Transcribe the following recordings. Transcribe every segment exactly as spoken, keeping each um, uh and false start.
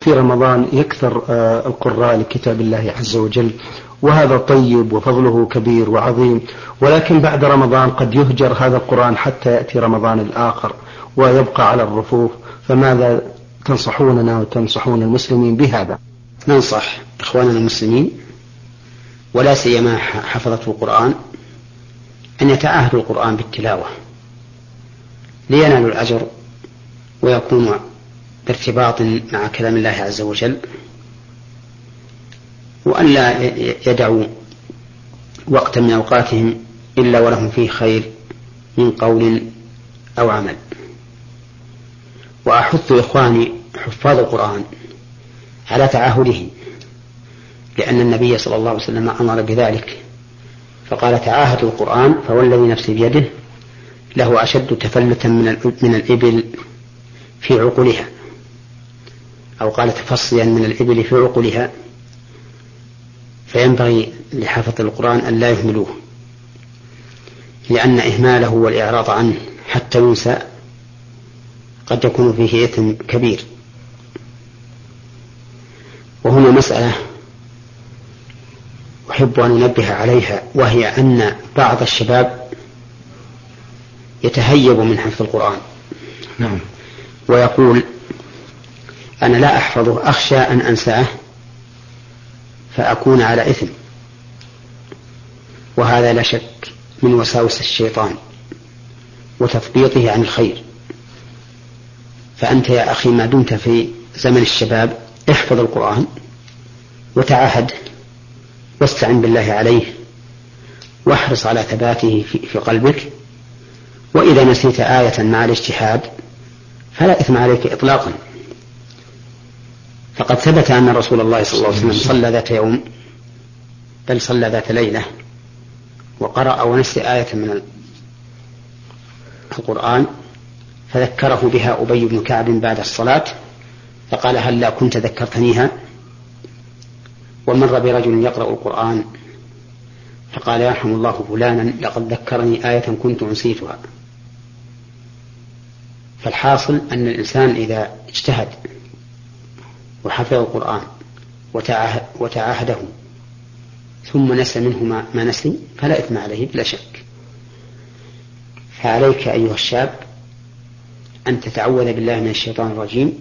في رمضان يكثر القراء لكتاب الله عز وجل، وهذا طيب وفضله كبير وعظيم، ولكن بعد رمضان قد يهجر هذا القرآن حتى يأتي رمضان الآخر ويبقى على الرفوف. فماذا تنصحوننا وتنصحون المسلمين بهذا؟ ننصح إخواننا المسلمين ولا سيما حفظة القرآن أن يتعاهدوا القرآن بالتلاوة لينالوا الأجر ويكونوا بارتباط مع كلام الله عز وجل، وأن لا يدعوا وقتا من أوقاتهم إلا ولهم فيه خير من قول أو عمل. وأحث إخواني حفاظ القرآن على تعاهده، لأن النبي صلى الله عليه وسلم أمر بذلك فقال: تعاهدوا القرآن فوالذي نفسي بيده له أشد تفلتا من الإبل في عقلها، أو قال تفصيا من الإبل في عقلها. فينبغي لحافظ القرآن أن لا يهملوه، لأن إهماله والإعراض عنه حتى ينسى قد يكون فيه إثم كبير. وهنا مسألة أحب أن أنبه عليها، وهي أن بعض الشباب يتهيب من حفظ القرآن. نعم. ويقول: أنا لا أحفظه، أخشى أن أنساه فأكون على إثم. وهذا لا شك من وساوس الشيطان وتثبيطه عن الخير. فأنت يا أخي ما دمت في زمن الشباب احفظ القرآن وتعاهد واستعن بالله عليه واحرص على ثباته في قلبك. وإذا نسيت آية مع الاجتهاد فلا إثم عليك إطلاقا، فقد ثبت أن رسول الله صلى الله عليه وسلم صلى ذات يوم، بل صلى ذات ليلة، وقرأ ونسي آية من القرآن فذكره بها أبي بن كعب بعد الصلاة فقال: هل لا كنت ذكرتنيها؟ ومر برجل يقرأ القرآن فقال: يرحم الله فلانا لقد ذكرني آية كنت أنسيتها. فالحاصل أن الإنسان إذا اجتهد وحفظ القرآن وتعاهده ثم نسى منه ما نسي فلا إثم عليه بلا شك. فعليك أيها الشاب أن تتعوذ بالله من الشيطان الرجيم،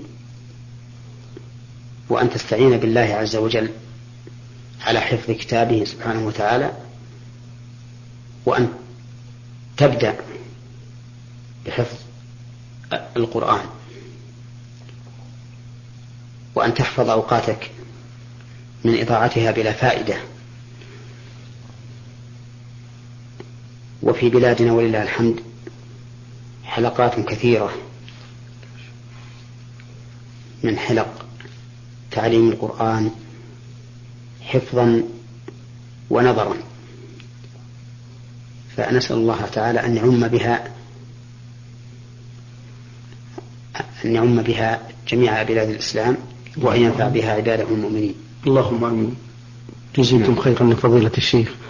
وأن تستعين بالله عز وجل على حفظ كتابه سبحانه وتعالى، وأن تبدأ بحفظ القرآن، وأن تحفظ أوقاتك من إضاعتها بلا فائدة. وفي بلادنا ولله الحمد حلقات كثيرة من حلق تعليم القرآن حفظا ونظرا، فنسأل الله تعالى أن يعم بها أن يعم بها جميع بلاد الإسلام، وأن ينفع بها عباده المؤمنين. اللهم آمين. جزيتم خيرا من فضيلة الشيخ.